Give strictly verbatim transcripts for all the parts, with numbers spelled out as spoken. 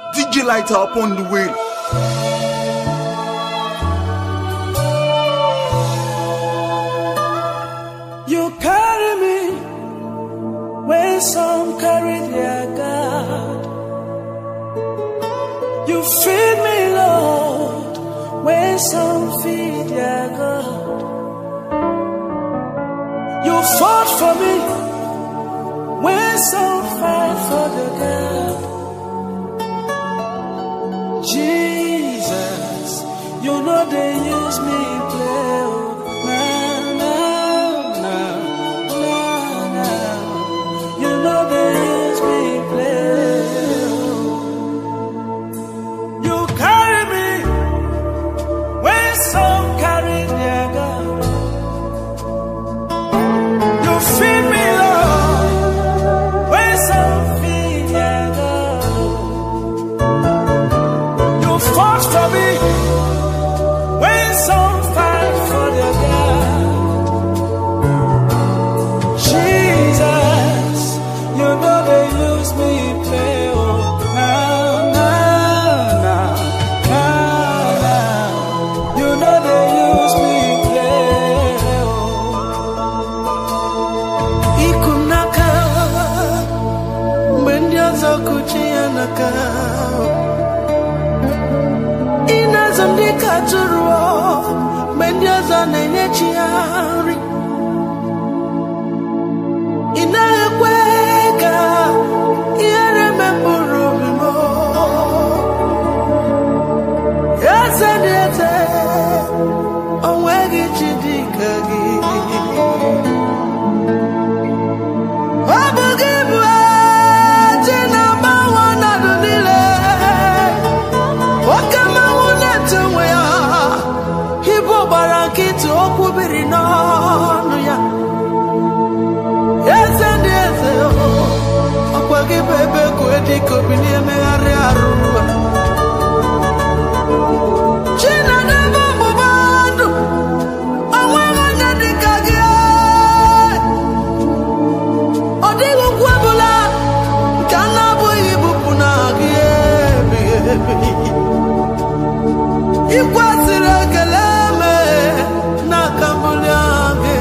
D J Lighter up on the wheel. You carry me when some carry their God. You feed me, Lord, when some feed their God. You fought for me when some fight for the God. Jesus, you know they use me play. Nah, nah, nah, nah, nah. You know they use me play. You carry me when some carry their God. You feed me, Lord, when some feed their God. You fought for me when some fight for their God. Jesus, you know they use me play. Oh, now, now, now, now, now. You know they use me play. Oh, Ikunaka, Mendiazo Kuchianaka. Inazondika turuo, Mendiazo Nenechiari. Inakweka, irememburu mimo. Yase diete, onwegi chidikagi. Wabugibwe, tina bawana dunile. Wakama unetumwe ya, hibo barakitu okubiri nonu ya. Okwagi bebe kwedi kobini emegharị arụwa China debe mụbandụ onweghị onye dịka gị ọ dịghị okwu ọbụla nke a na-abụghị ibupụ na gị ebighị ebi ikwesịrị ekele eme n'aka mbuli gị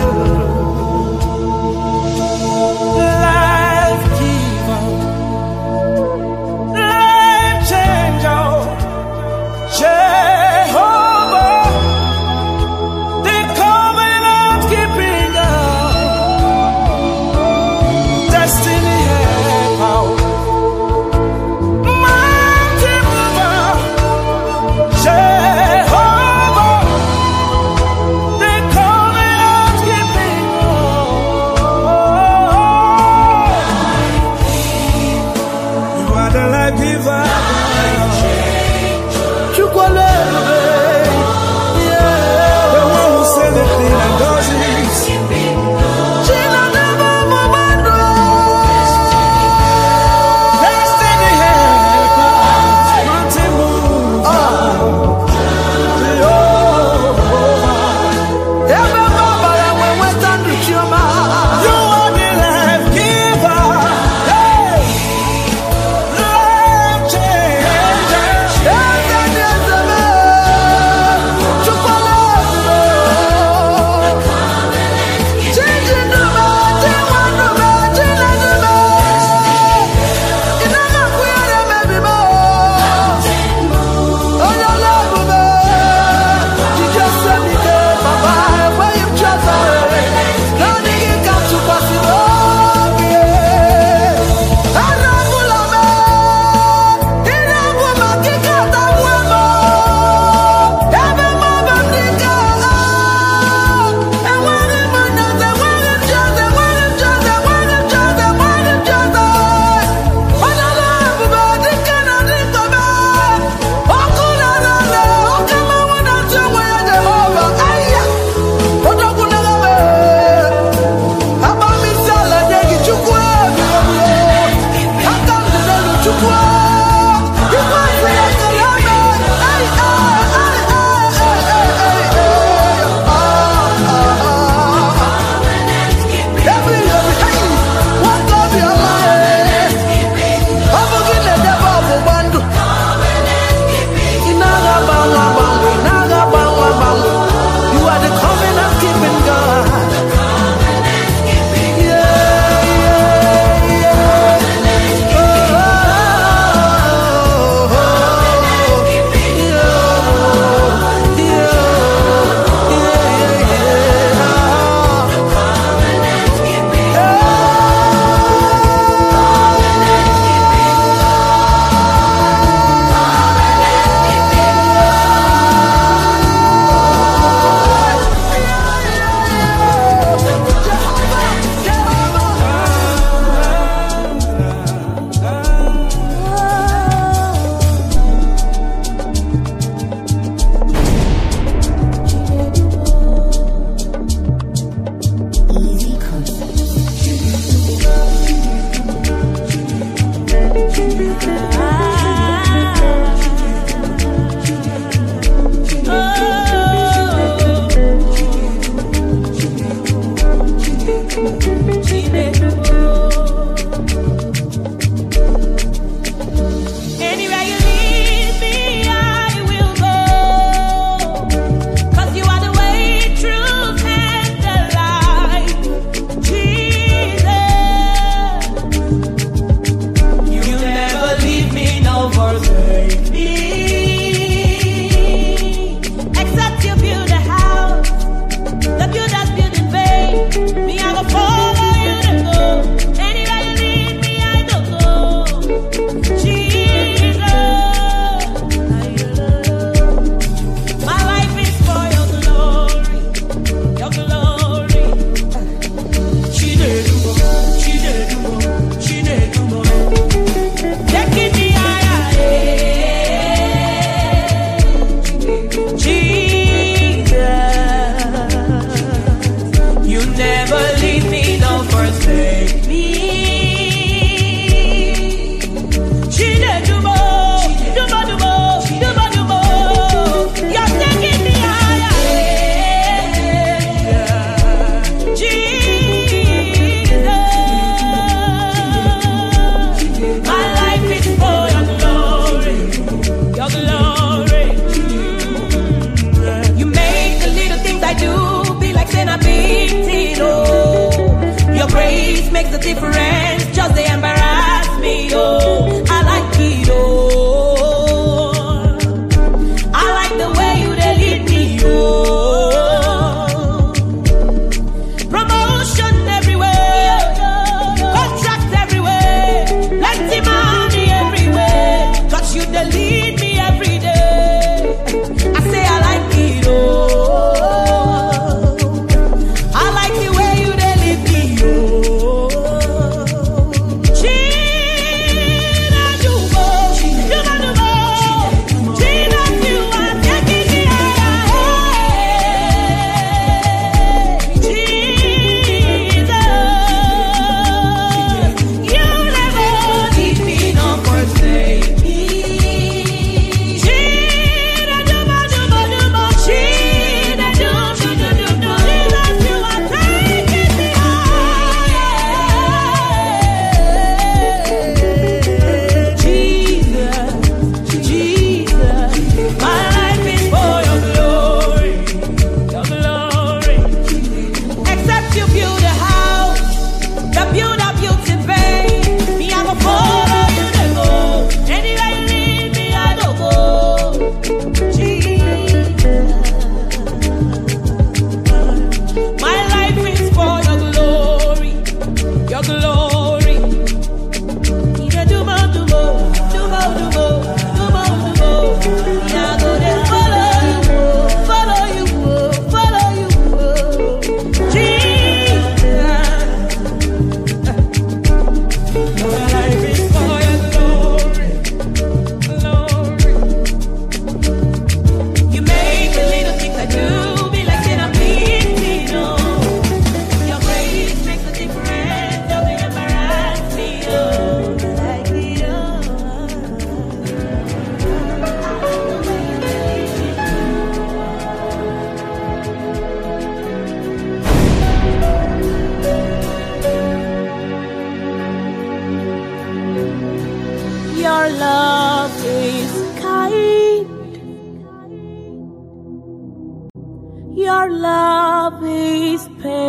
Your love is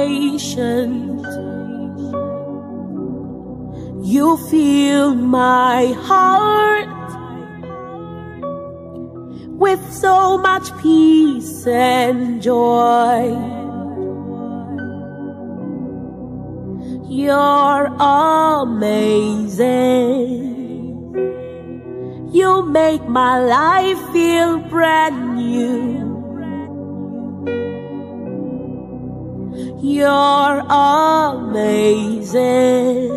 patient. You fill my heart with so much peace and joy. You're amazing. You make my life feel brand new. You're amazing.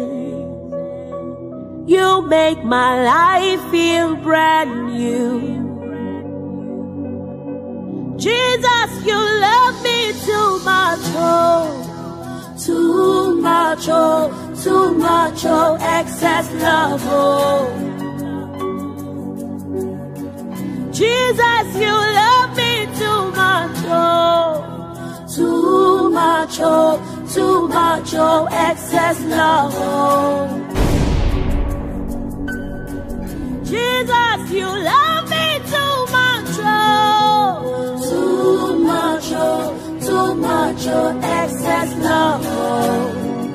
You make my life feel brand new. Jesus, you love me too much, oh, too much, oh, too much, oh, excess love, oh. Jesus, you love me too much, oh, too much, oh, too much, oh, excess love, oh. Jesus, you love me too much, oh, too much, oh, too much, oh, excess love, oh.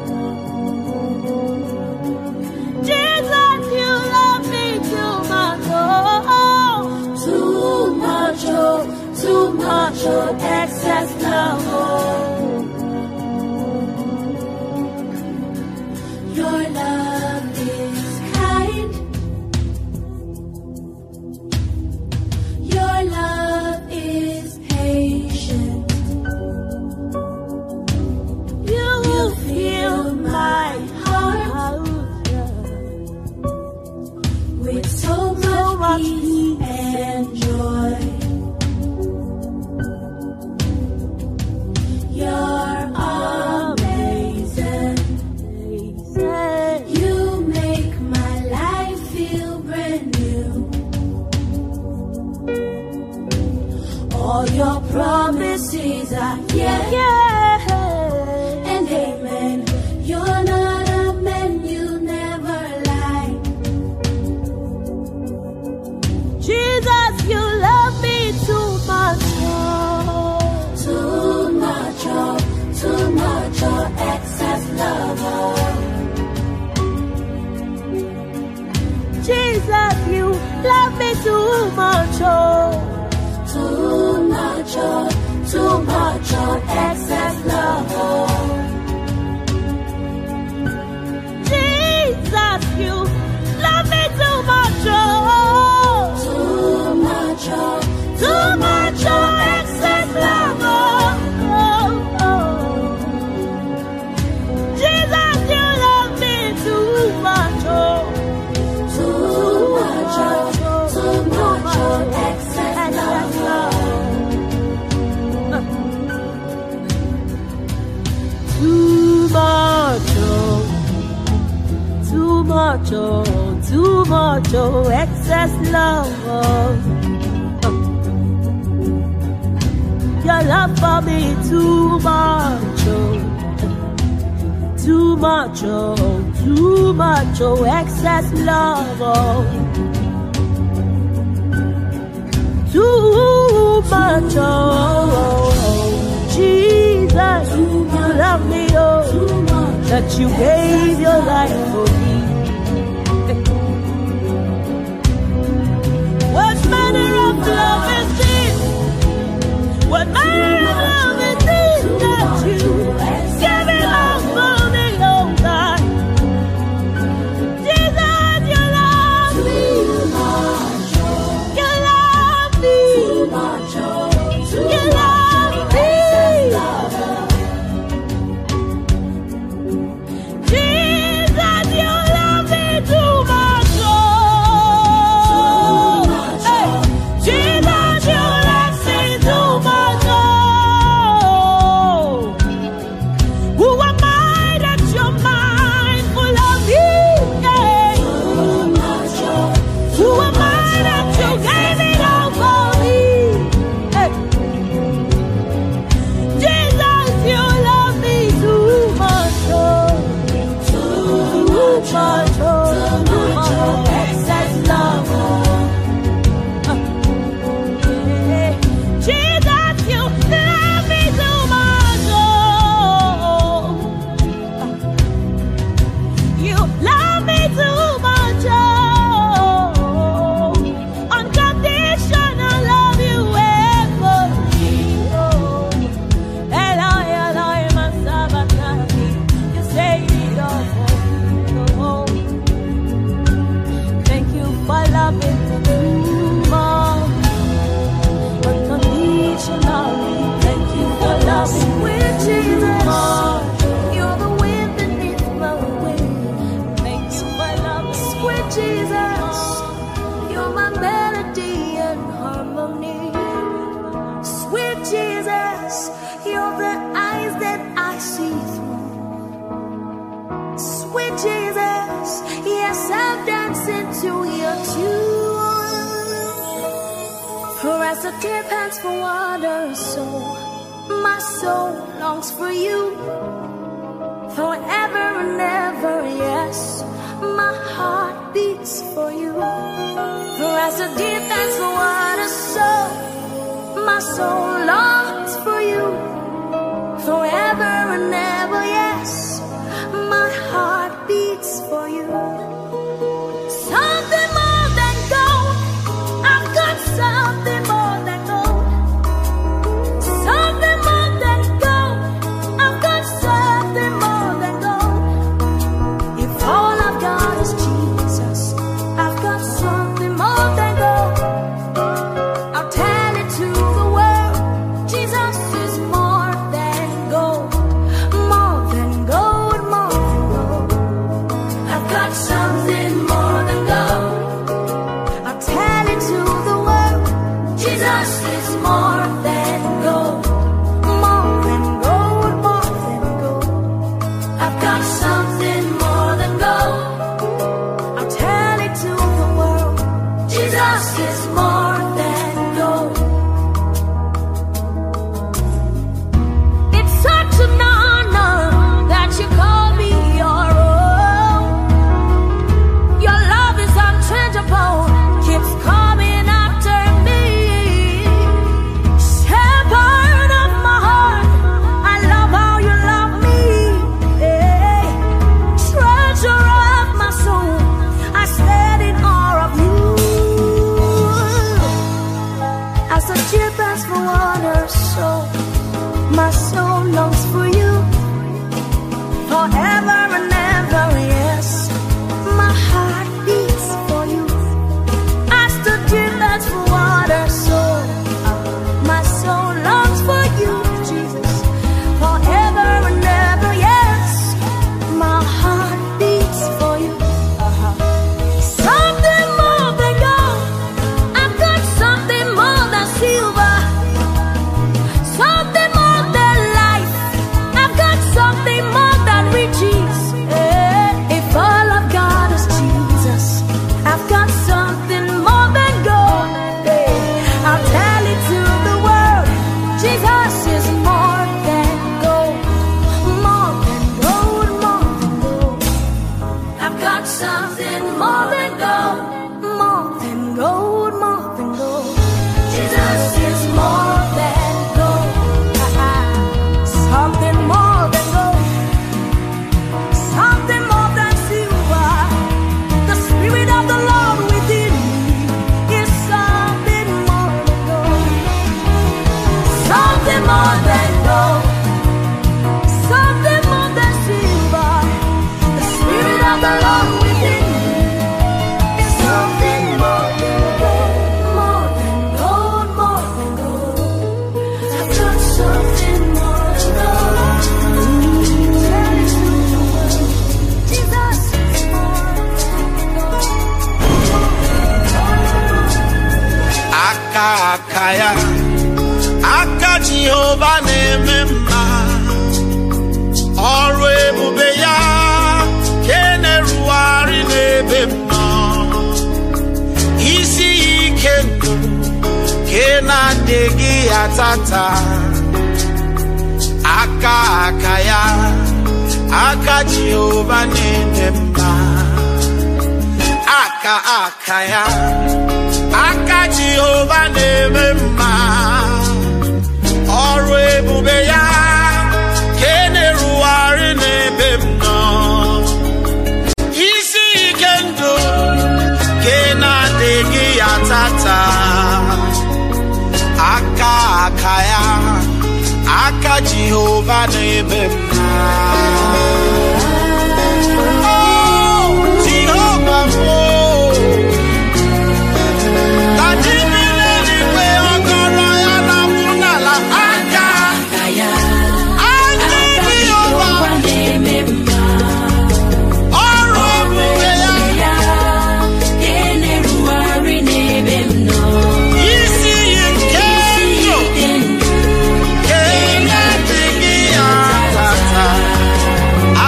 Jesus, you love me too much, oh, too much, oh, too much, oh, excess love, oh. Your love is kind. Your love is patient. You, you fill my heart with so much, so much peace and joy. You're amazing. You make my life feel brand new. All your promises are yes, yeah, and amen. You're not a man, you never lie. Jesus, you love me too much, oh, too much, oh, too much, oh, excess love, oh. Jesus, you love me too much, oh, too much, oh, too much, oh, excess love, oh. Jesus, you love me too much, oh, too much, oh, too much, oh, excess love, oh, oh, oh. Jesus, you love me too much, oh, too much, oh, too much, oh, excess love, oh. Too much, oh, too much, oh, too much, oh, excess love, oh. Your love for me too much, oh, too much, oh, too much, oh, excess love, oh. Too much, oh, Jesus, you love me, oh, that you gave your life for me. What manner of love is this? What manner of love is this that you give it all for me, oh God? Jesus, you love me. You love me. You love me. Jesus, you love me too much, oh. Hey, Jesus, you love me too much, oh. Who am I that you're mindful of me? Yeah. Who am I that you gave it all for me? Hey. Jesus, you love me too much, oh. Too much, oh, too much, oh, excess love, oh. Uh, Jesus, you love me too much, oh. You love me too much, oh. Unconditional love you have for me, oh. Eloi, Eloi, my Sabbath, you say it all for me, oh. Thank you for loving me too much, unconditionally. Thank you for loving me too much. You're the wind beneath my wings. Thank you for loving me, sweet Jesus. You're my melody and harmony. Sweet Jesus, you're the eyes that I see through. Sweet Jesus, yes, I've danced into your tune. as the deer pants for water, so my soul longs for you. Forever and ever, yes, my heart beats for you. For as the deer pants for water, so my soul longs for you. Forever and ever, yes, my heart beats for you. Something more than gold, I've got something more than gold. Something more than gold, I've got something more than gold. If all I've got is Jesus, I've got something more than gold. I'll tell it to the world, Jesus is more than gold. More than gold, more than gold. I've got something more than gold. I'll tell it to the world, Jesus is more than gold. More than gold, more than gold. I've got something more than gold. I'll tell it to the world, Jesus is more than gold. It's such an honor that you call me your own. Your love is unchangeable, keeps coming after me. Shepherd of my heart, I love how you love me. Hey. Treasure of my soul, I stand in awe of you. As the deer pants for water, so my soul longs for you. Forever and ever, yes, my heart beats for you. As the deer pants for water, so my soul longs for you, Jesus. Forever and ever, yes, my heart beats for you. Uh-huh. Something more than gold, I've got something more than silver. Something more than life, I've got something more than riches. Eh, If all I've got is Jesus, I've got something more than gold. Eh, I'll tell it to the world, Jesus is more than gold. More than gold, more than gold. I've got something more than gold. More than gold, more than gold. Jesus is more than gold. Something more than gold. Something more than silver. The Spirit of the Lord within me is something more than gold. Something more than gold. Something more than silver. The Spirit of the Lord within me is something more than gold. More than gold, more than gold. I've got something more than gold. Tell it to the world, Jesus is more than gold. Aka akaya, aka Jehovah nemema. Ọrụ ebube ya, keneruari n'ebemma. Isi ike ndụ, kenadịghị atata. Aka akaya, aka Jehovah nemema. Aka akaya, aka Jehovah nemema. Ọrụ ebube ya, keneruari n'ebemma. Isi ike ndụ, kenadịghị atata. Aka akaya, aka Jehovah nemema. Oh, Jehovah, oh. Tajibile niwe ọgọrọ ya na munala. Aka, aka Jehovah. Ọrụ ebube ya, isi ike ndụ, kenadịghị atata.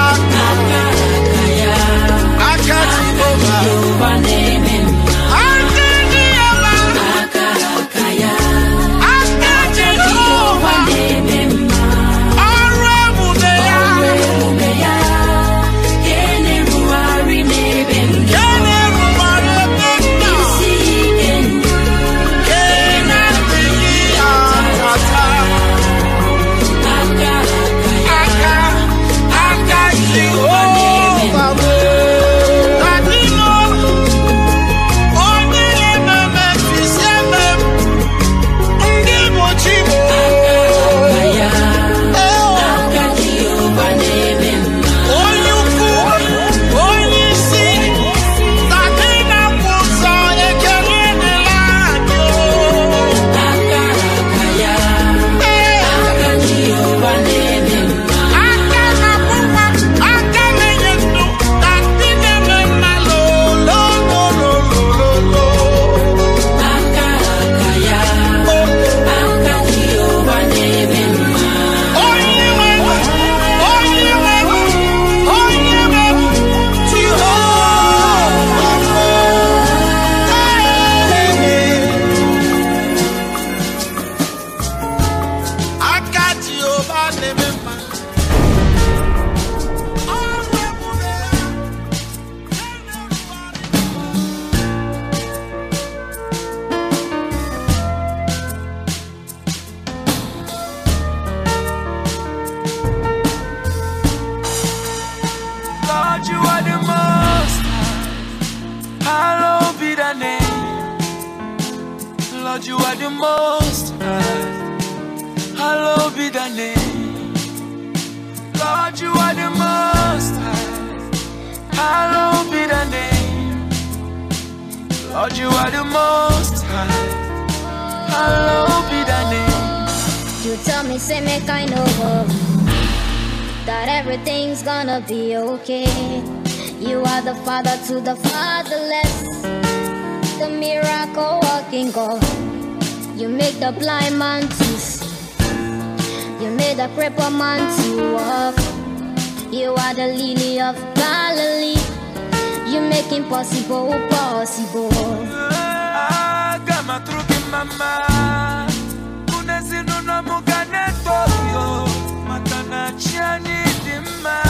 Lord, you are the most high. Hallowed be thy name. Lord, you are the most high. Hallowed be thy name. Lord, you are the most high. Hallowed be thy name. You tell me, say me kind of worry that everything's gonna be okay. You are the father to the fatherless, the miracle working God. You make the blind man to see. You made the crippled man to walk. You are the lily of Galilee. You make impossible possible. Ah, kama truki mama, unezinu na mugane toyo, matana chiani dima.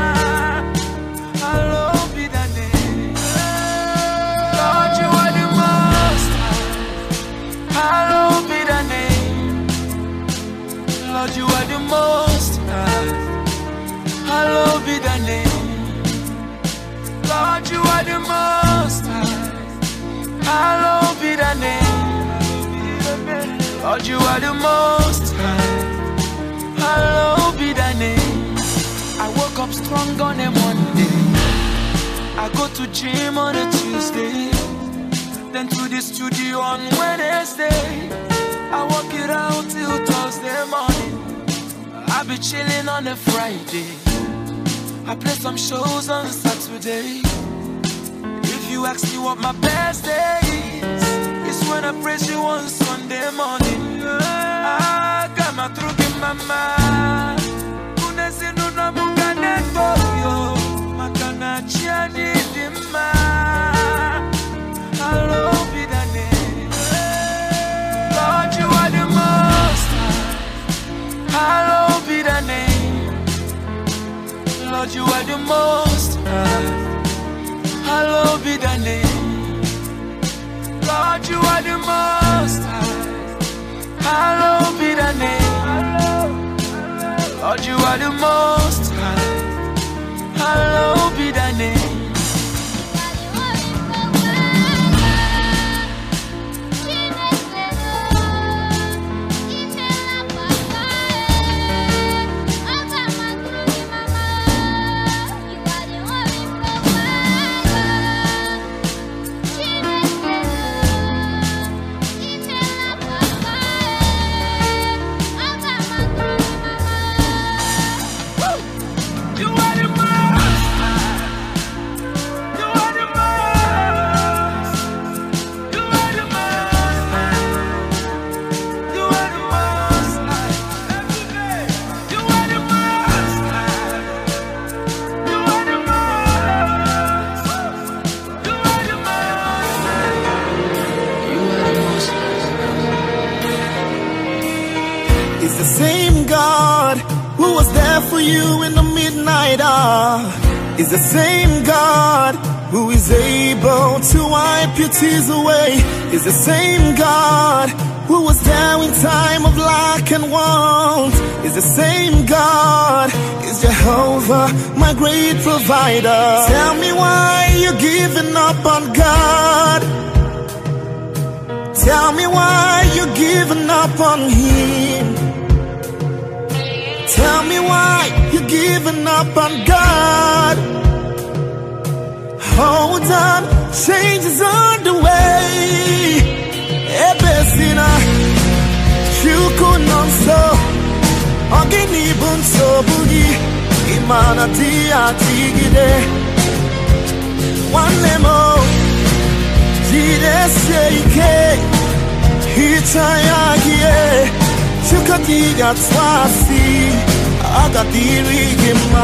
Hallowed be thy name. Lord, you are the most high. Hallowed be thy name. Lord, you are the most high. Hallowed be thy name. Lord, you are the most high. Hallowed be thy name. Lord, you are the most high. Hallowed be thy name. I woke up strong on a Monday. I go to gym on a Tuesday. Then to the studio on Wednesday. I work it out till Thursday morning. I be chilling on a Friday. I play some shows on Saturday. If you ask me what my best day is, it's when I praise you on Sunday morning. I got my truck in my mind. Unezinu na mugane toyo, makana chiani dima. Hallowed be thy name. Lord, you are the most high. Hallowed be thy name. Lord, you are the most high. Hallowed be thy name. Lord, you are the most high. Hallowed be thy name. Lord, you are the most high. Hallowed be thy name. You in the midnight hour is the same God who is able to wipe your tears away. Is the same God who was there in time of lack and want. Is the same God, is Jehovah, my great provider. Tell me why you're giving up on God. Tell me why you're giving up on Him. Tell me why you're giving up on God. Hold on, change is on the way. Ebesina, shukunon so, ogini bunso bugi, imana tia tigide. One lemo, jide seike, hichayagie. Chukatiga twasi, agadiri gima.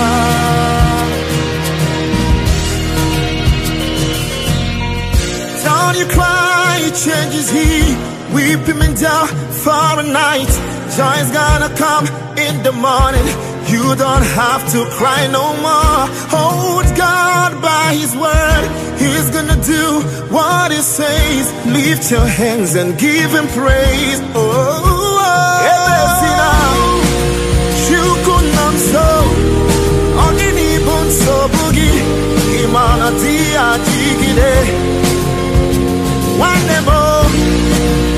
Don't you cry, changes He. Weep Him and down for a night. Joy's gonna come in the morning. You don't have to cry no more. Hold God by His word. He's gonna do what He says. Lift your hands and give Him praise. Oh. Imana tia jigide. One more.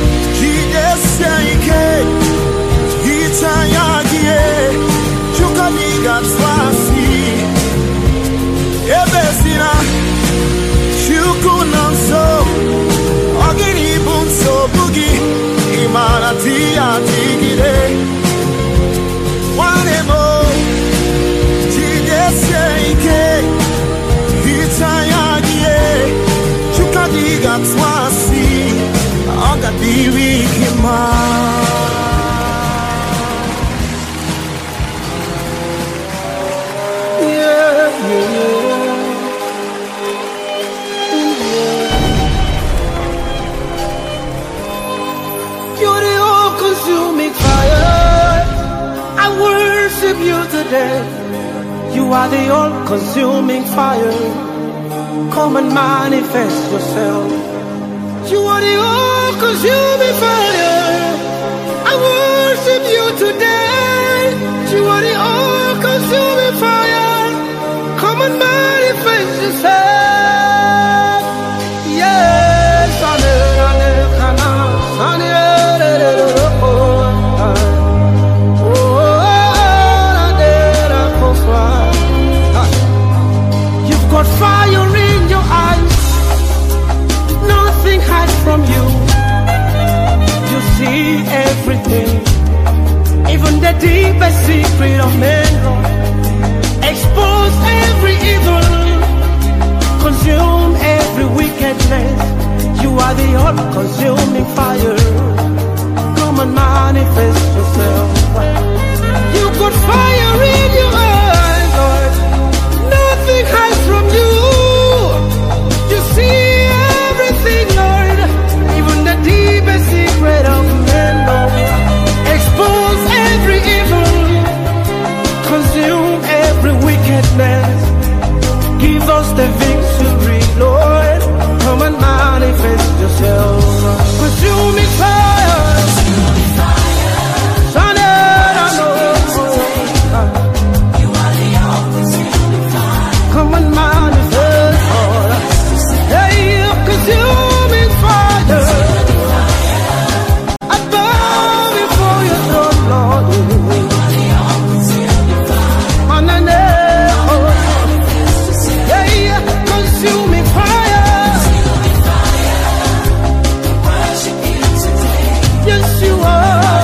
worship you today. You are the all-consuming fire. Come and manifest yourself. You are the all-consuming fire. I worship you today. You are the all-consuming fire. Come and manifest yourself. Yes, you've got fire in your eyes. Nothing hides from you. You see everything, even the deepest secret of men. Expose every evil, consume every wickedness. You are the all-consuming fire. Come and manifest yourself. You got fire in your eyes, Lord. Nothing hides from you. You see everything, Lord, even the deepest secret of men, Lord. Expose every evil, consume every wickedness. Give us the victory, Lord. Come and manifest yourself. Consuming fire. Son, I know. You are the all-consuming fire. Come and manifest, Lord. Hey, consuming fire. I bow before your throne, Lord. You are the all-consuming fire. On the nail. Hey, consuming fire. Yes, you are.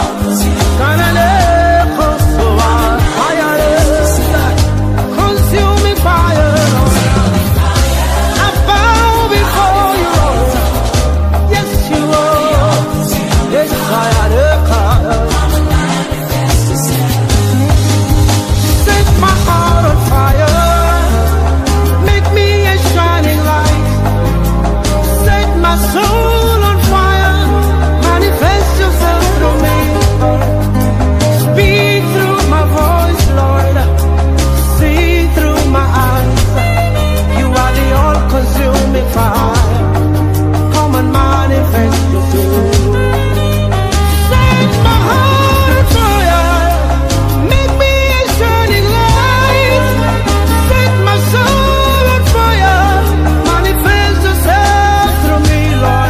Consuming fire. I bow before you, Lord. Yes, you are. Yes, I set my heart on fire. Make me a shining light. Set my soul on fire. Manifest yourself through me, Lord. Speak through my voice, Lord. See through my eyes. You are the all-consuming fire. Come and manifest yourself. Set my heart on fire. Make me a shining light. Set my soul on fire. Manifest yourself through me, Lord.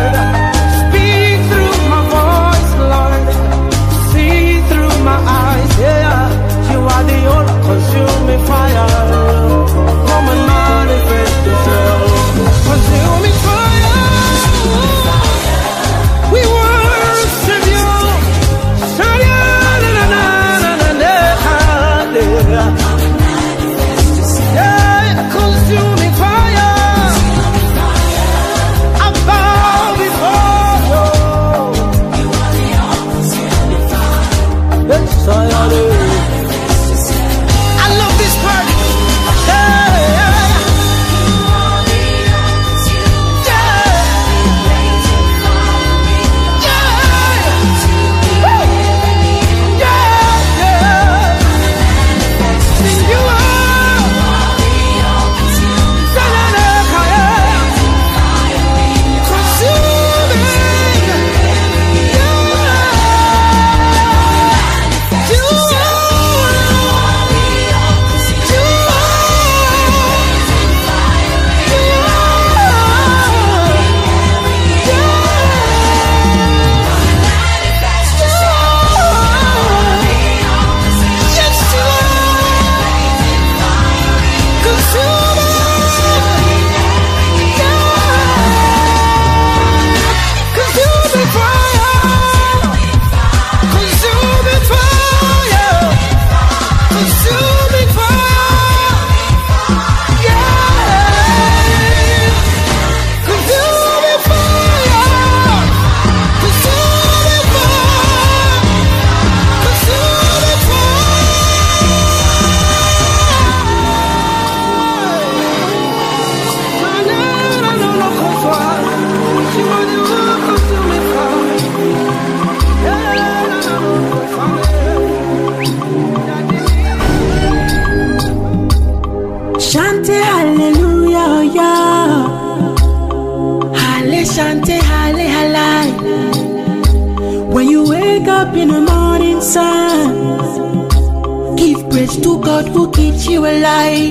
Shante Hale Halai. When you wake up in the morning sun, give praise to God who keeps you alive.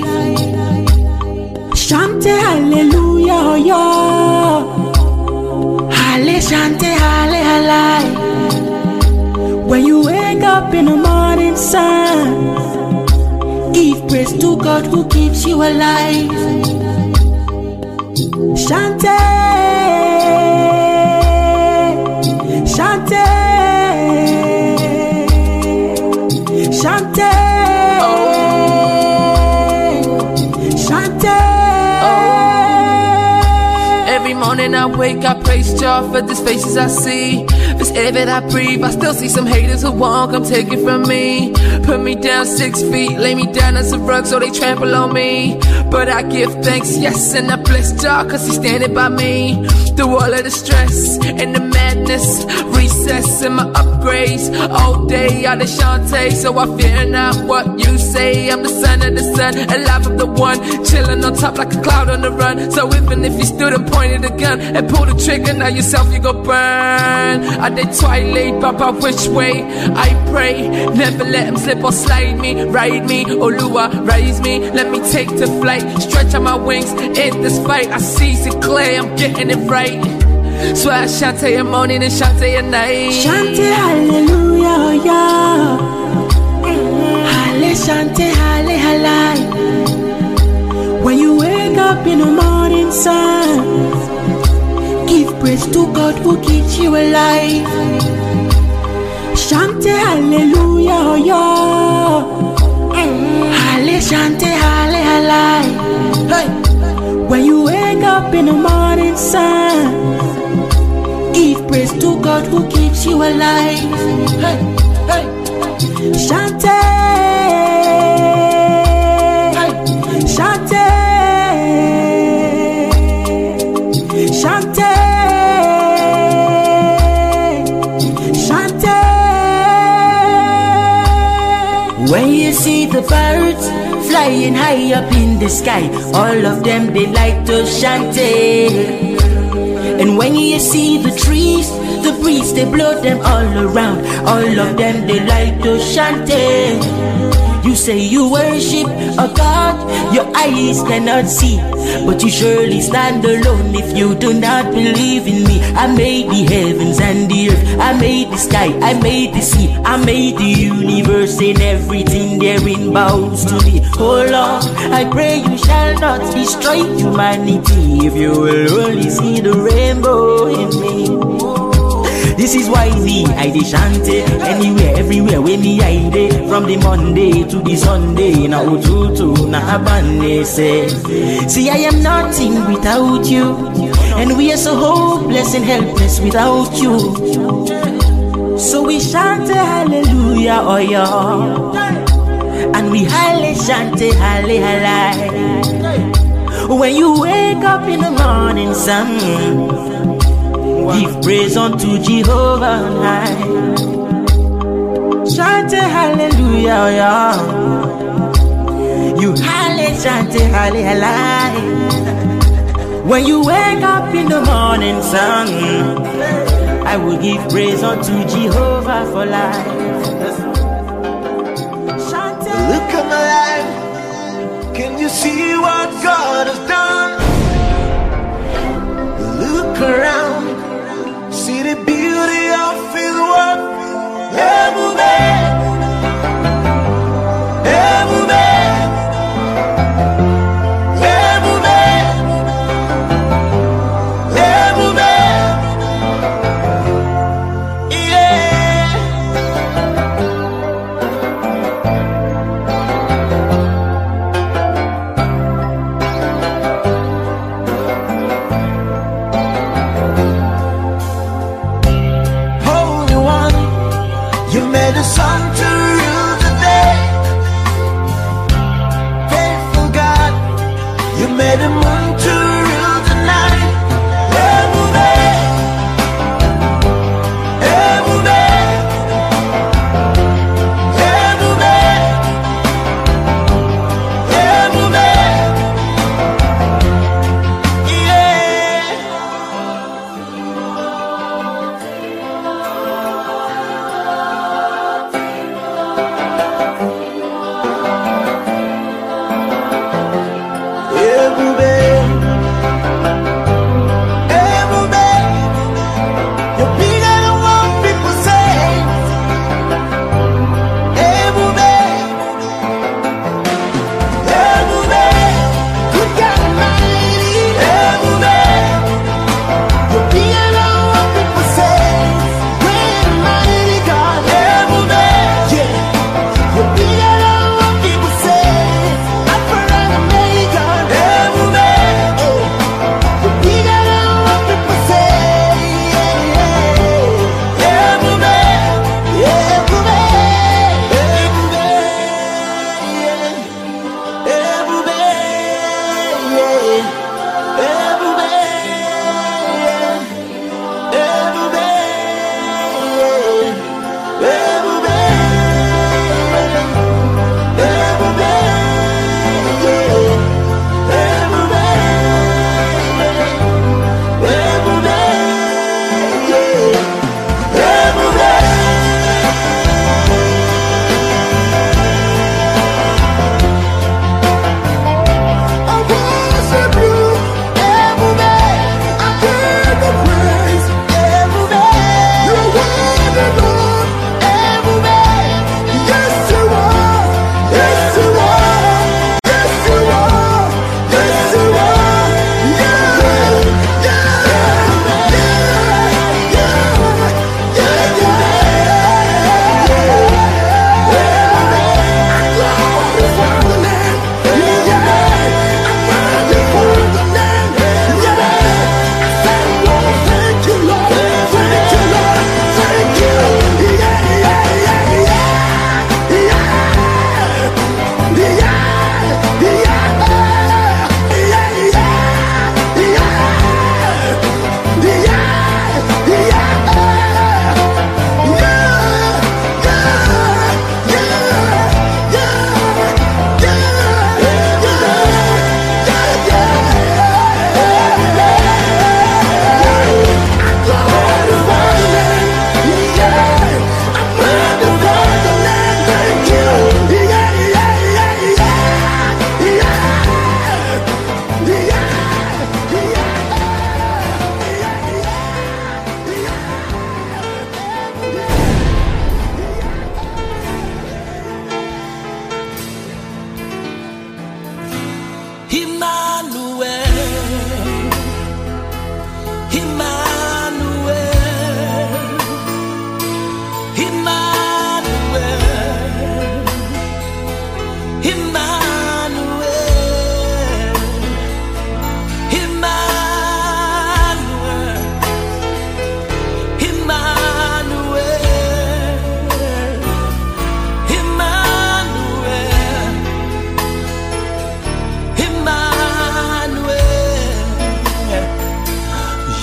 Shante Hallelujah, oh yeah. Hale Shante Hale Halai. When you wake up in the morning sun, give praise to God who keeps you alive. Shante, Shante, Shante, oh. Shante. Oh. Every morning I wake, I praise God for these faces I see. This air that I breathe, I still see some haters who won't come take it from me. Put me down six feet, lay me down as a rug so they trample on me. But I give thanks, yes, and I bless God cause he's standing by me. Through all of the stress and the madness, recess and my upgrades. All day out of Shantae, so I fear not what you say. I'm the son of the sun, alive of the one, chilling on top like a cloud on the run. So even if you stood and pointed a gun and pulled the trigger, now yourself you go burn. I did twilight, Papa, which way I pray. Never let him slip or slide me, ride me, Oluwa, raise me. Let me take to flight, stretch out my wings in this fight. I seize it clear, I'm getting it right. Swear I Shante in morning and Shante at night. Shante Hallelujah, oh yeah. Hale Shante Hale Halai. When you wake up in the morning sun, give praise to God who keeps you alive. Shante Hallelujah, oh yeah. Hale Shante Hale Halai. Hey. When you wake up in the morning sun, give praise to God who keeps you alive. Hey, hey. Shante, hey. Shante, Shante, Shante. When you see the birds flying high up in the sky, all of them they like to Shante. And when you see the trees, the breeze they blow them all around, all of them they like to Shante. You say you worship a God your eyes cannot see, but you surely stand alone if you do not believe in me. I made the heavens and the earth, I made the sky, I made the sea, I made the universe, and everything therein bows to me. Oh Lord, I pray you shall not destroy humanity if you will only see the rainbow in me. This is why me, I dey Shante anywhere, everywhere where me I dey. From the Monday to the Sunday, na ututu na abane say. See I am nothing without you, and we are so hopeless and helpless without you. So we Shante hallelujah, oh yeah, and we halle Shante halle halai. When you wake up in the morning sun, give praise unto Jehovah high. Shante hallelujah, yeah. You halle Shante halle halai. When you wake up in the morning sun, I will give praise unto Jehovah for life. Shante. Look at my life. Can you see what God has done? Look around. See the beauty of his work. Everywhere, everywhere, everywhere, everywhere. Yeah.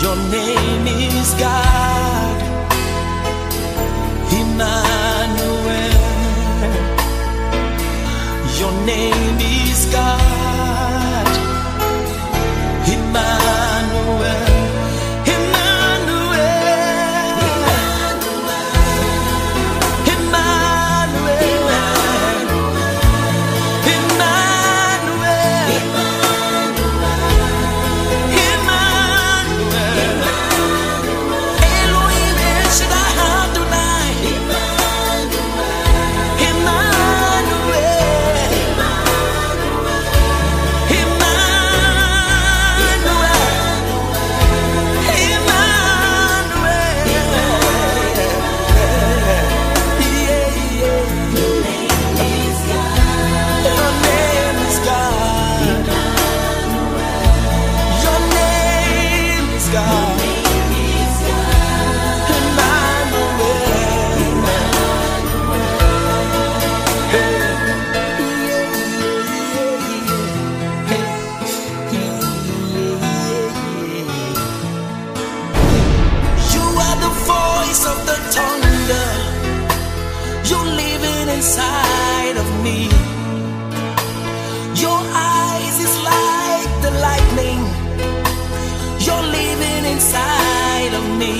Your name is God, Emmanuel. Your name is God, Emmanuel. Inside of me, your eyes is like the lightning. You're living inside of me.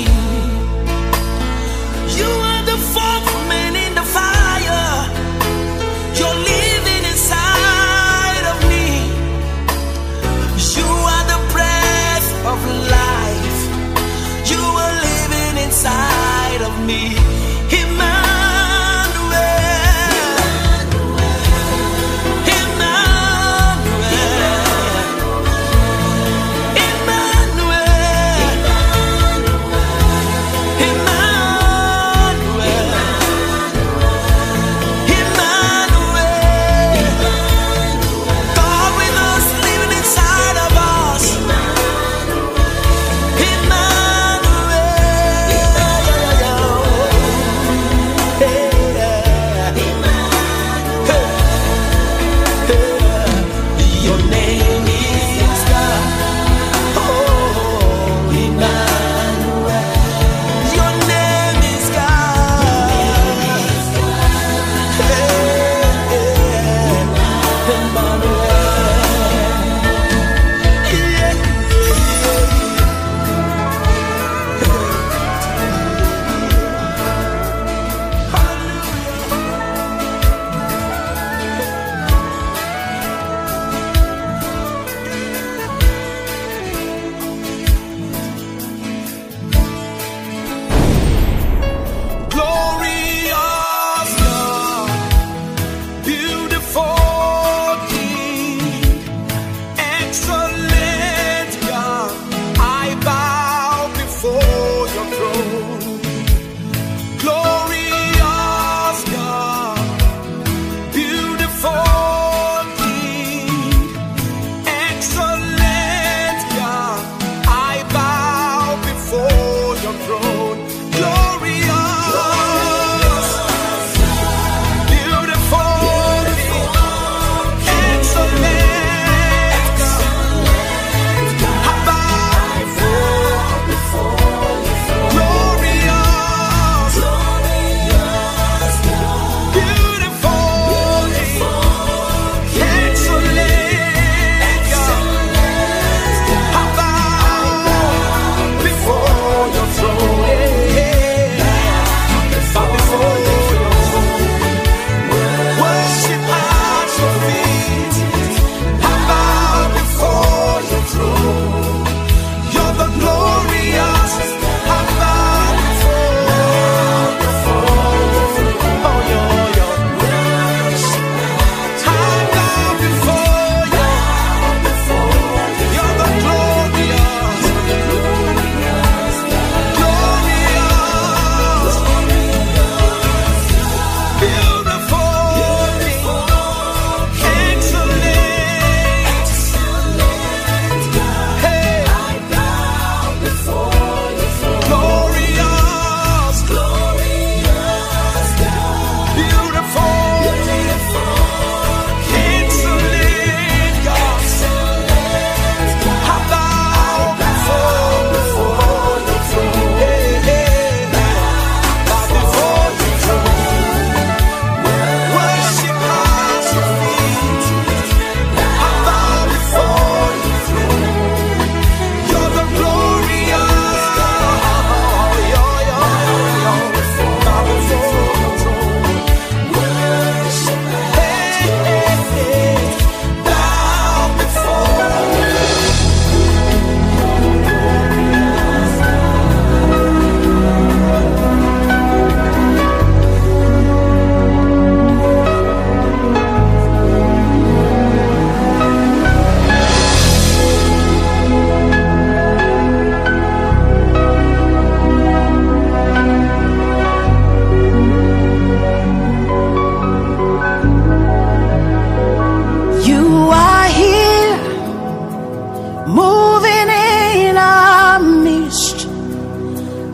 You are the fourth man in the fire. You're living inside of me. You are the breath of life. You are living inside of me. Before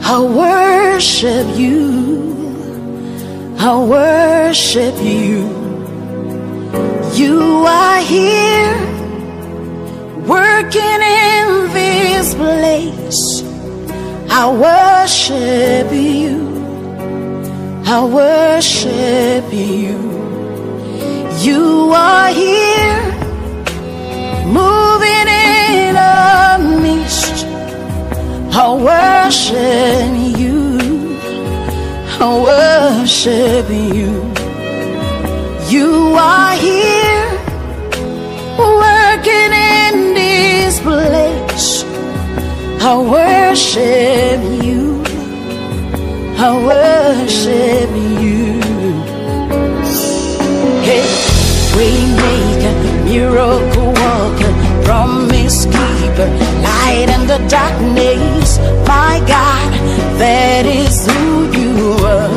I worship you. I worship you. You are here working in this place. I worship you. I worship you. You are here moving in our midst. I worship you. I worship you. You are here working in this place. I worship you. I worship you. Hey, Waymaker, miracle worker, promise keeper, light in the darkness. My God, that is who you are.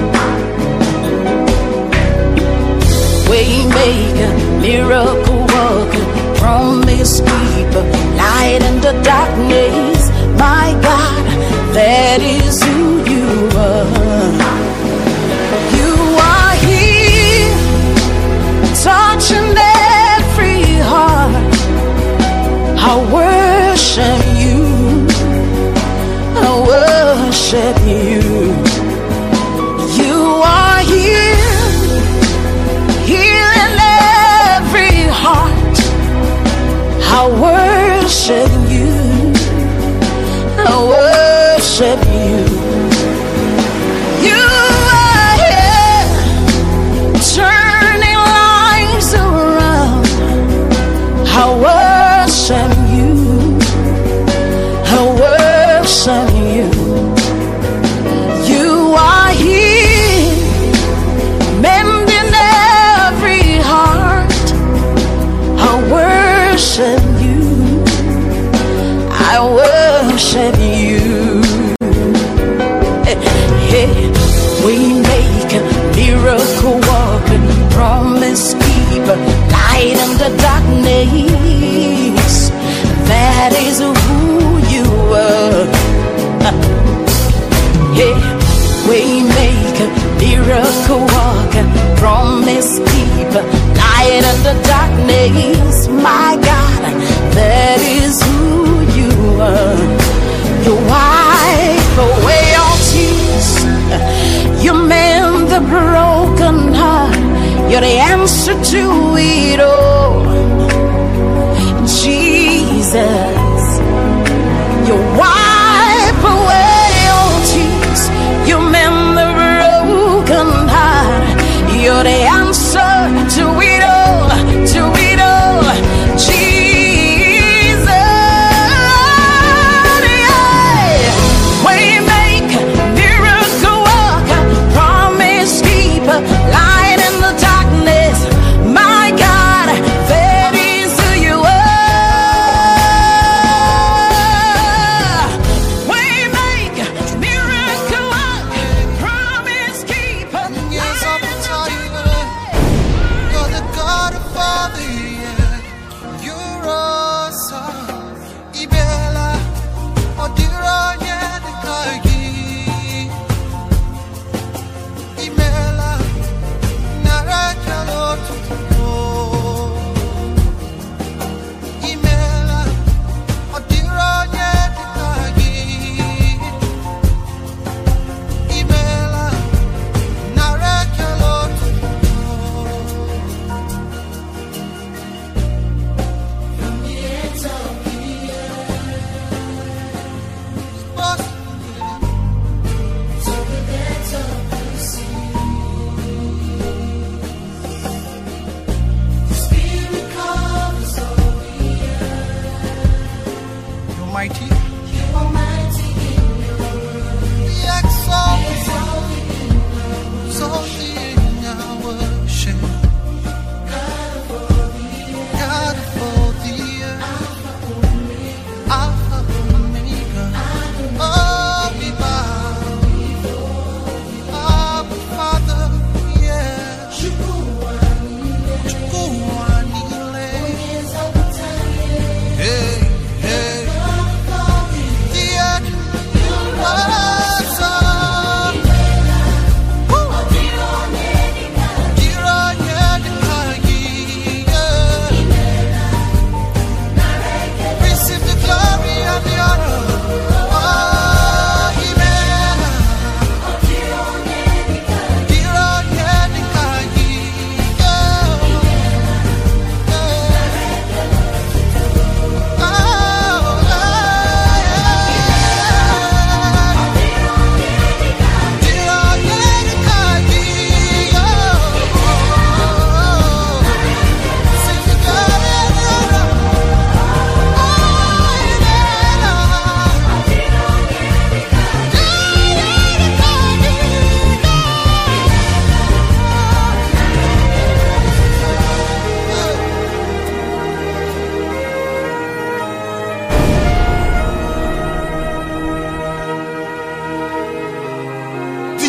Waymaker, miracle worker, promise keeper, light in the darkness. My God, that is who you are. You are here, touching every heart. I worship you. I worship you. You are here, healing every heart. I worship you. I worship you. You are here, turning lives around. I worship you. I worship you. You are here, mending every heart. I worship you. I worship you. Hey, we make a miracle walking, promise keeper, light in the darkness. That is who you are. Hey, we make a miracle walking, promise keeper, light in the darkness. My God, that is who you are. You wipe away all tears. You mend the broken heart. You're the answer to it all. Jesus, you wipe away all tears. You mend the broken heart. You're the answer to it all, to it all. Jesus, yeah. Waymaker, miracle worker, promise keeper, light in the darkness. My God,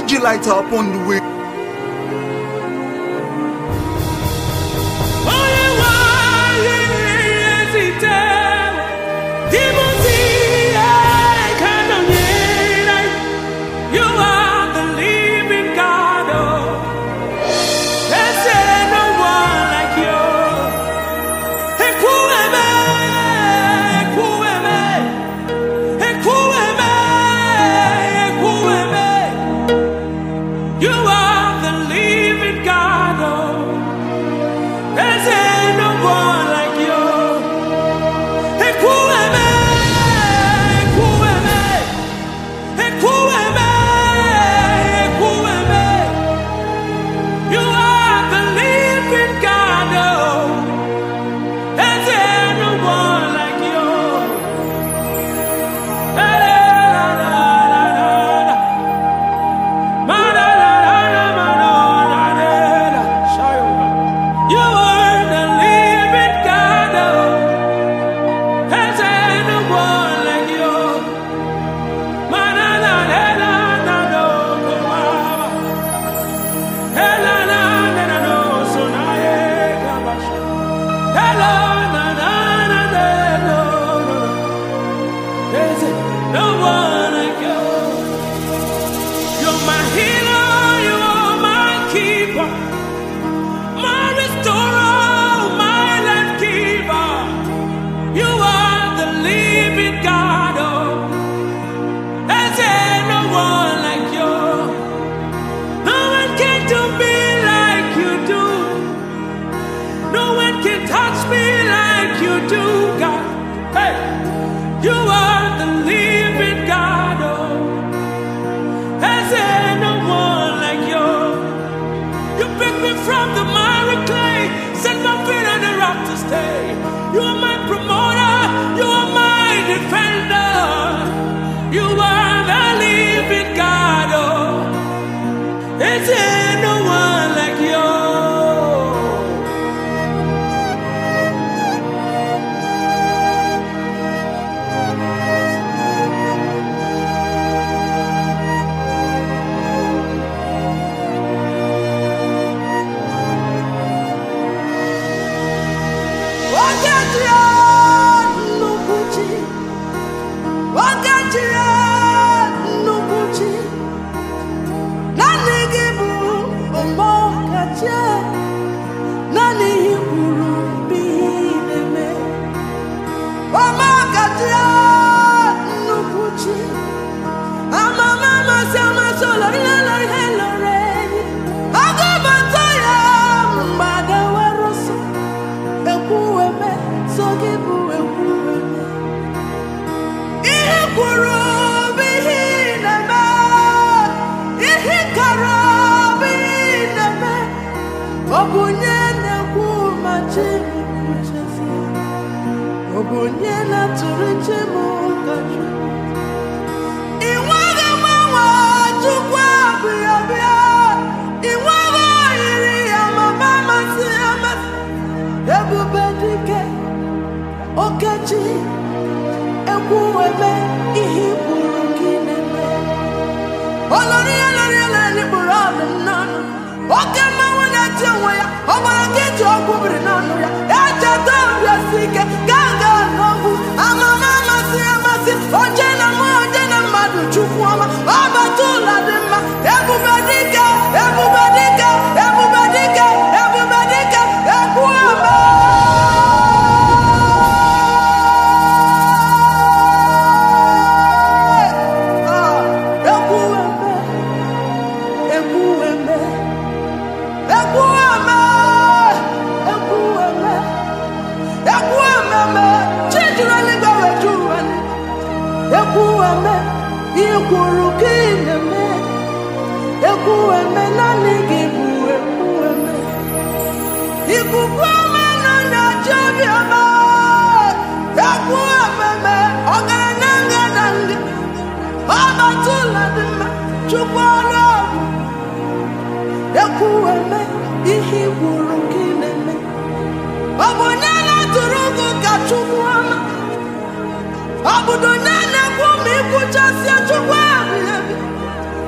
G light up on the way. Nani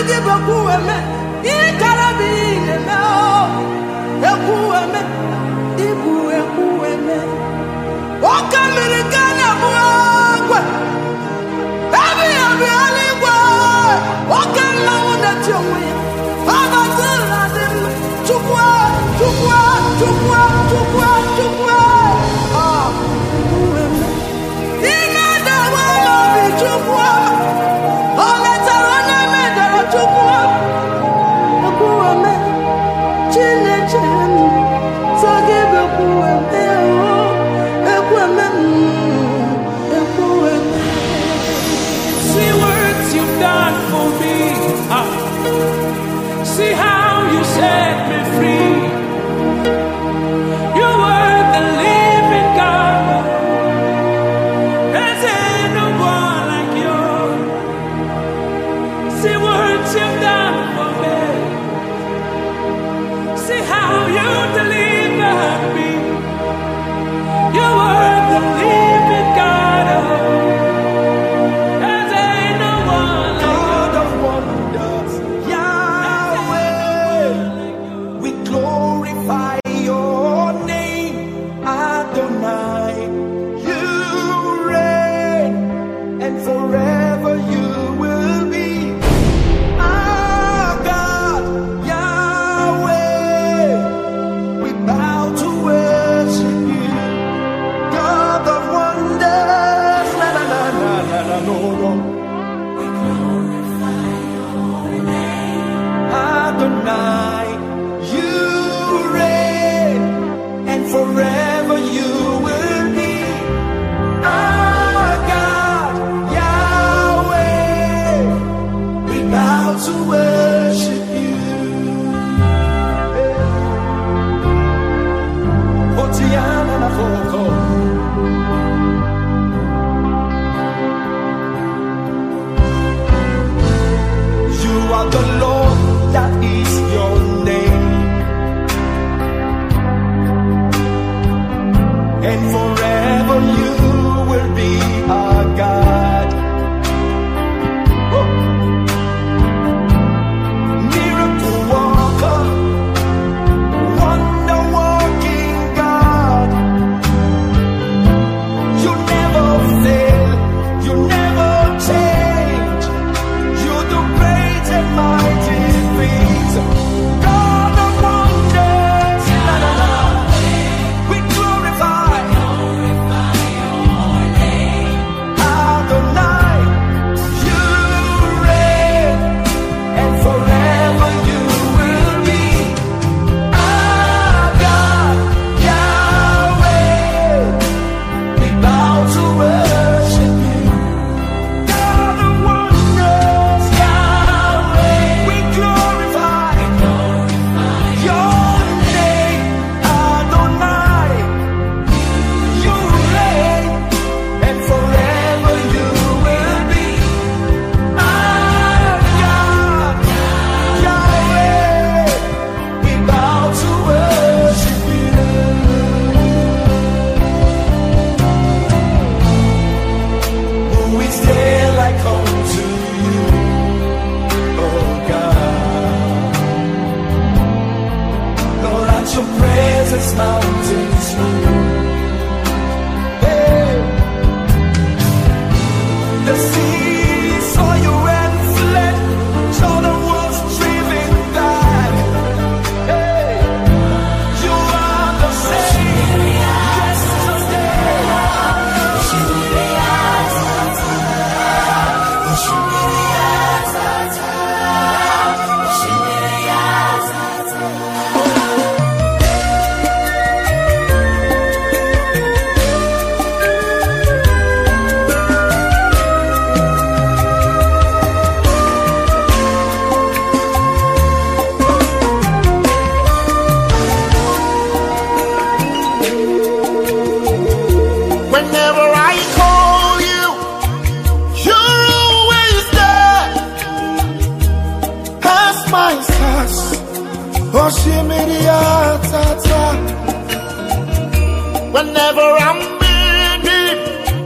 Whenever I'm needed,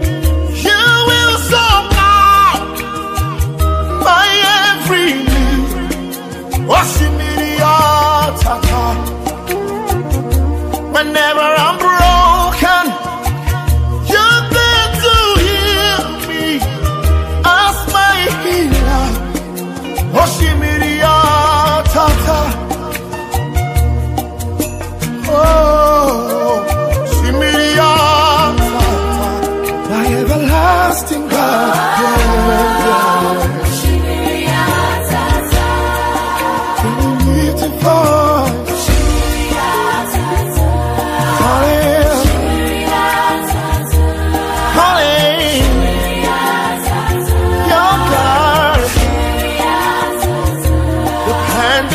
you will supply my every need.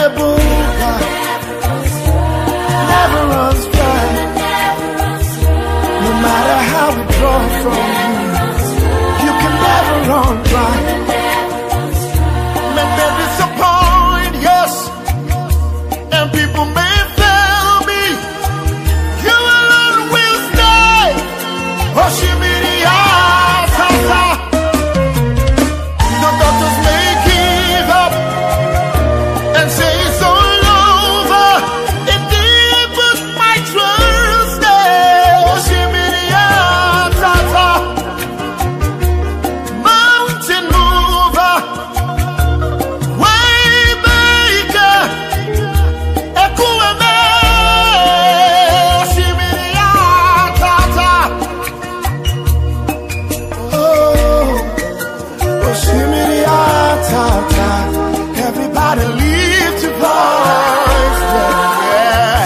unavailable, God. Never runs dry. No matter how we draw from you, you can never run dry. Men may disappoint, yes, and people may fail me. You alone will stay. Oshimiria Tata. The doctors may give up and say it's all over. It did, but my trust there. Oshimiria Tata. Mountain mover, way maker, Ekueme. Oshimiria Tata. Oh, Oshimiria Tata. Everybody lift your voice, yeah.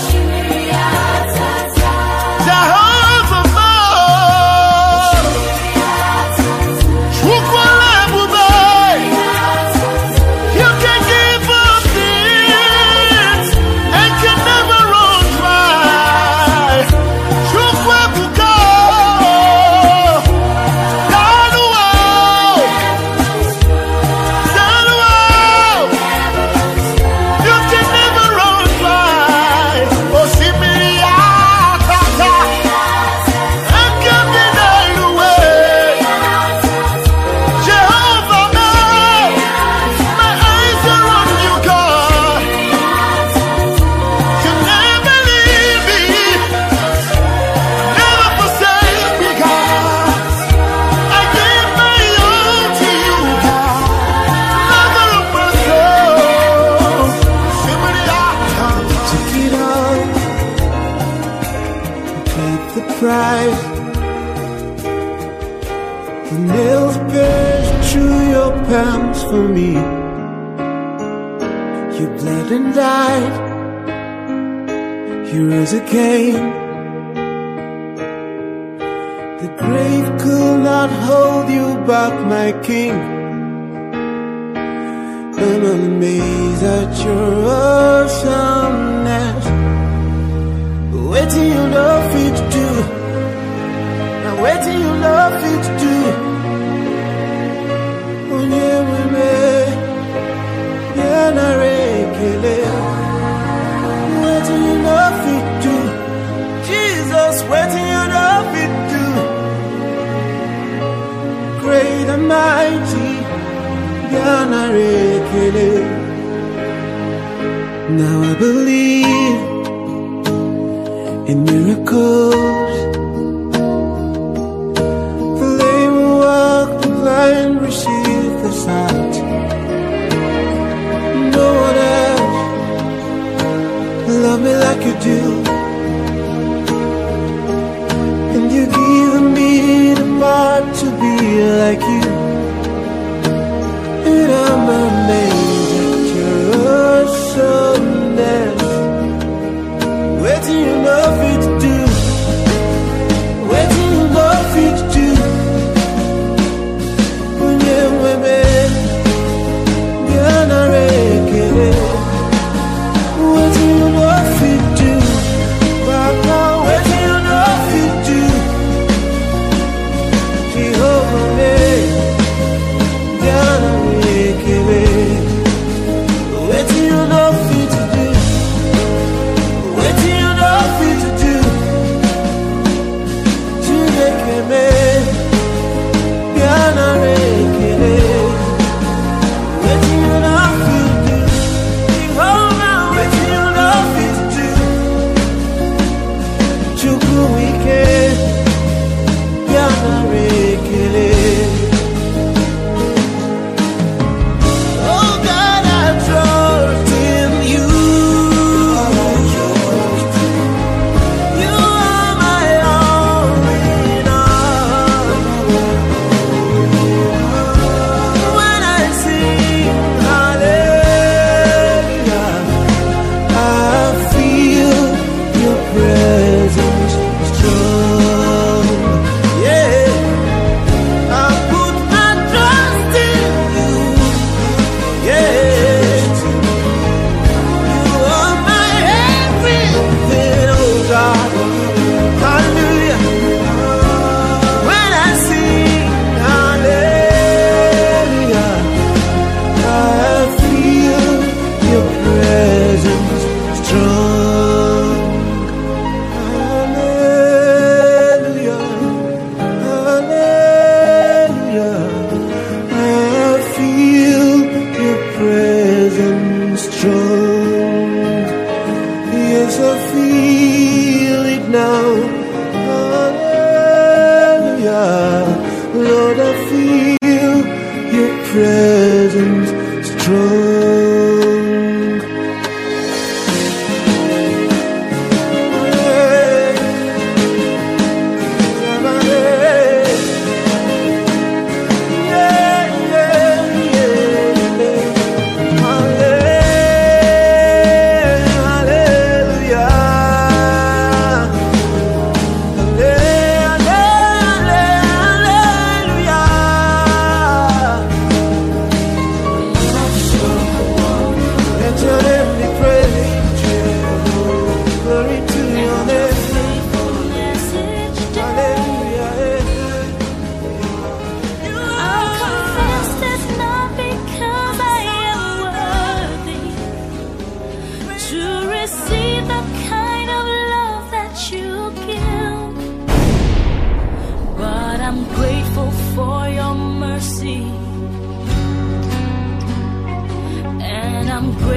Jehovah God, Chukwuemeka, you can give up things and can never run dry. Chukwuemeka, Danuwa, Danuwa, you can never run dry. Oshimiria Tata, and can be the way. Jehovah God, my eyes are on you, God. You never leave me, never forsake me, God. I give my all to you, God. Lover of my soul. Oshimiria Tata. Took it all, paid the price. The nails pierced through your palms for me. You bled and died. You rose again. The grave could not hold you back, my king. I'm amazed at your awesomeness. Wait till you love it to do. Now wait till you love it to do. Onyeweme, Yanarekele. Wait till you love it to. Jesus, wait till you love it to. Great and mighty, Yanarekele. Now I believe in miracles. The lame will walk, the blind receive the sight. No one else love me like you do. And you give me the part to be like you. And I'm amazed at your awesomeness. Wait till you love it to do. Wait till you love it to do. Onyeweme,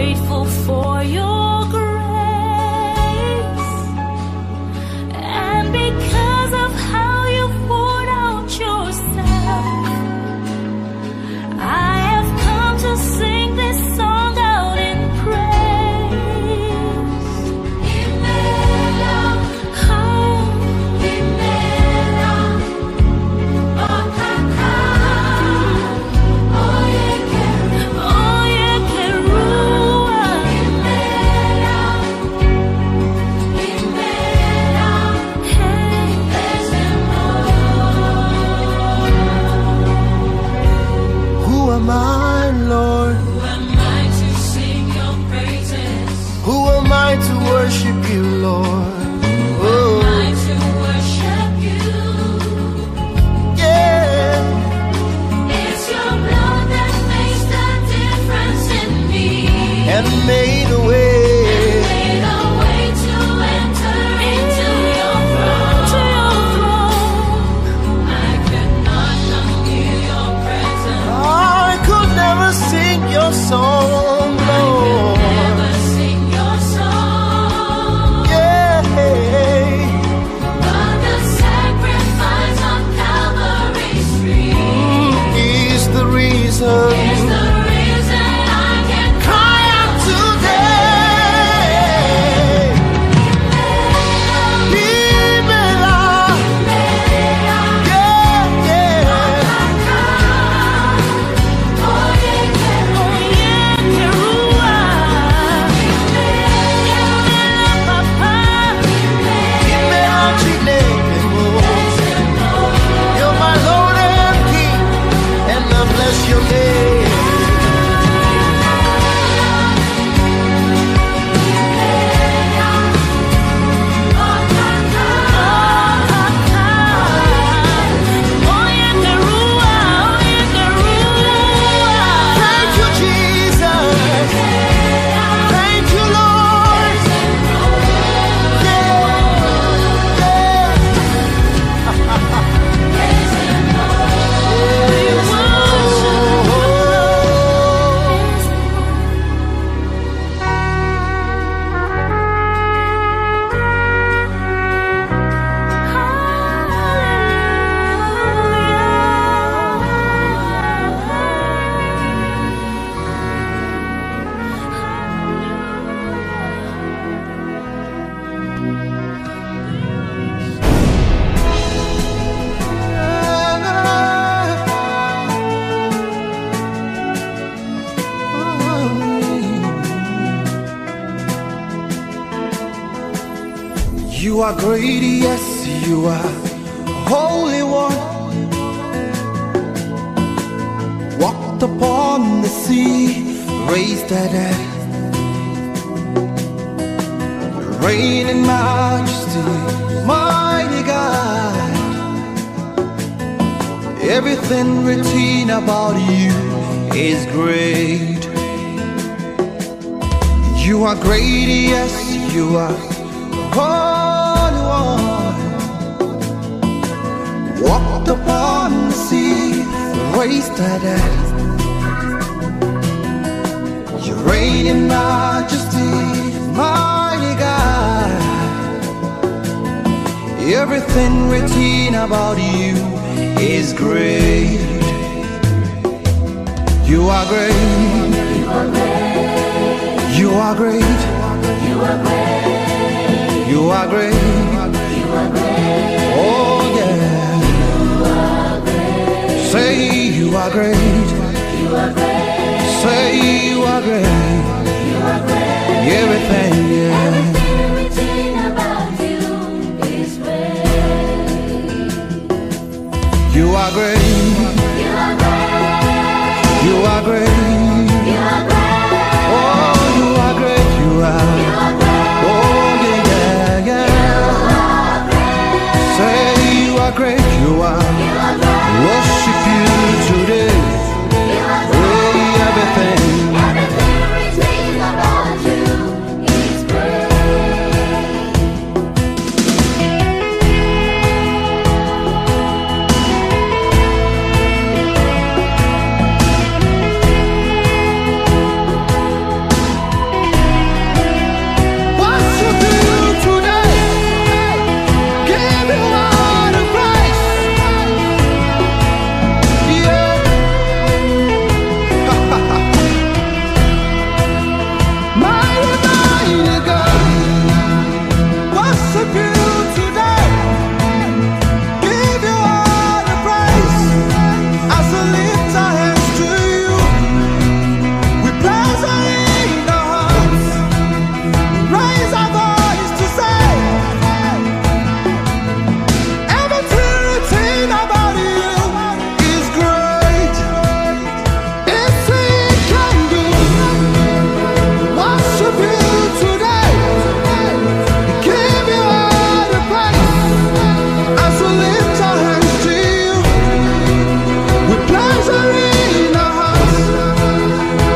grateful for your grace, and because of how you poured out yourself, I have come to sing this song out in praise. Imela, oh, Imela, Okaka, Oye Keru, Oye Kerua, Imela, Imela, hey, Who am I, Lord? who am I to sing your praises? Who am I to worship you, Lord? Who am Oh, I to worship you? yeah. It's your blood that makes the difference in me. And made a way. Made a way to enter into your throne. I could not come near your presence. I could never sing your song, Lord. Never sing your song. Yeah. But the sacrifice on Calvary's tree Is the reason. is the reason I can cry out Today. Imela. Yeah, yeah. Imela Chineke. You're my Lord and King, and I bless your name. Thank you, Jesus. Thank you, Lord. You are great, yes, you are Holy One. Walked upon the sea, raised the dead, reign in majesty, mighty God. Everything written about you is great. You are great, yes, you are Holy One. Walked upon the sea, raised the dead. You reign in majesty, mighty God. Everything written about you is great. You are great. You are great. You are great. You are great. Oh yeah. Say you are great. Say you are great. Everything, yeah. You are great. You are great. Oh, you are great. You are. Oh, yeah, yeah, yeah. Say you are great. You are. Worship you today. Hey, everything.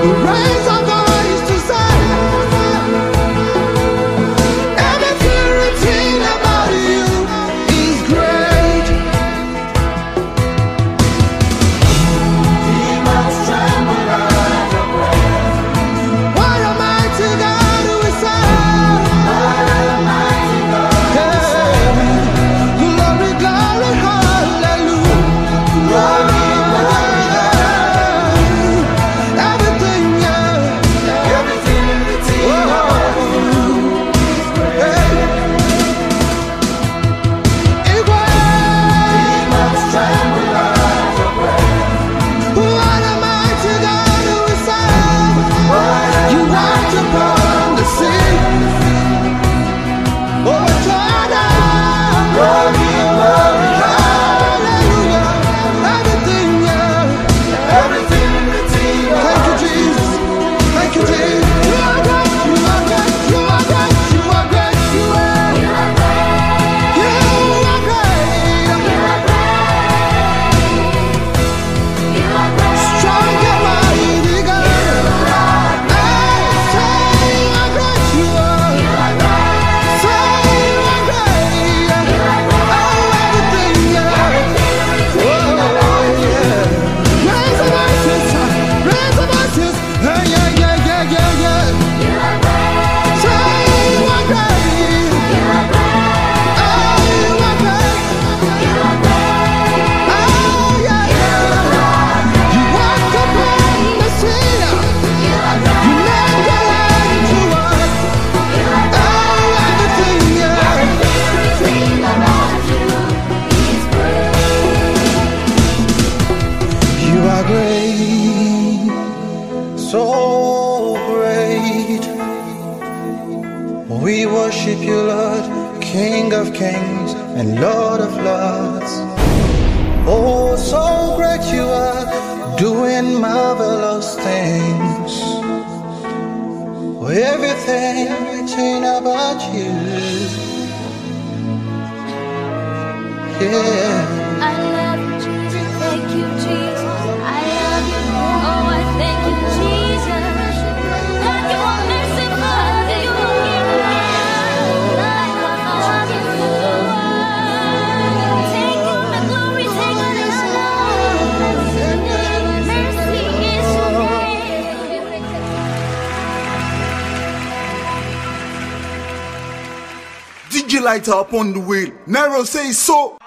Raise our voice to say everything written about you is great. Demons tremble at your praise. What a mighty God we serve. What a mighty God we serve. Glory, glory, hallelujah. Glory, glory, hallelujah. Everything, yeah. Everything written about you is great. Demons tremble at your praise. What a mighty God we serve. You walked upon the sea. Oh, Jordan. Glory, glory, hallelujah. Everything, yeah. Everything written. Thank you, Jesus. Thank you, Jesus. You are great. You are great. You are great. You are great. You are. You are great. You are great. You are great. Strong and mighty God. Hey, say you are great. You are. You are great. Say you are great. Oh, everything, yeah. Oh, yeah. Raise the voices. Raise the voices. Hey, yeah, yeah, yeah, yeah, yeah. Say you are great. Oh, you are great. Oh, yeah, yeah. You walk upon the sea. You make the light to us. Oh, everything, yeah. You are great, so great. We worship you, Lord, King of kings and Lord of lords. Oh, so great you are, doing marvelous things. Oh, everything written about you, yeah. I love you, Jesus. Thank you, Jesus. I love you. Oh, I thank you, Jesus. God, you are merciful. You are healing. I love you. Take all the glory, take all the honor. Mercy is your name. D J Lighter upon the wheel. Nero says so.